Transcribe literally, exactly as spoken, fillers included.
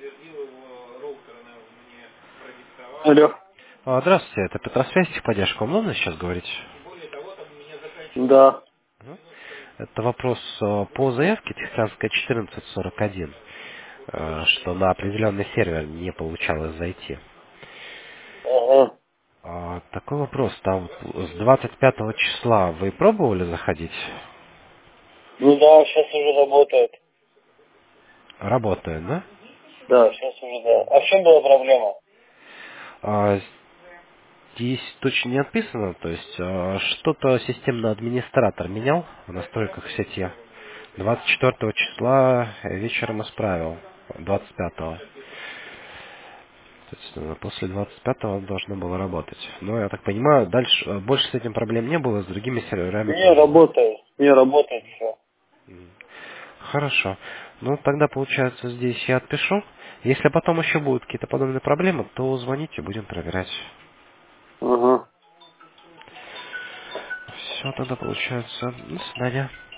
Алло. А, Здравствуйте, это Петросвязь, техподдержка. Вам нужно сейчас говорить? Да. Мгм. Это вопрос э, по заявке Техасская четырнадцать сорок один, э, что на определенный сервер не получалось зайти. Ага. А, Такой вопрос. Там с двадцать пятого числа вы пробовали заходить? Ну да, сейчас уже работает. Работает, да? Да, сейчас уже да. А в чем была проблема? А, Здесь точно не отписано, то есть э, что-то системный администратор менял в настройках сети. двадцать четвёртого числа вечером исправил, двадцать пятого. То есть э, после двадцать пятого должно было работать. Но я так понимаю, дальше э, больше с этим проблем не было, с другими серверами Не, тоже, да? работает. Не, работает все. Хорошо. Ну, тогда, получается, здесь я отпишу. Если потом еще будут какие-то подобные проблемы, то звоните, будем проверять. Ага. Все тогда получается. До свидания.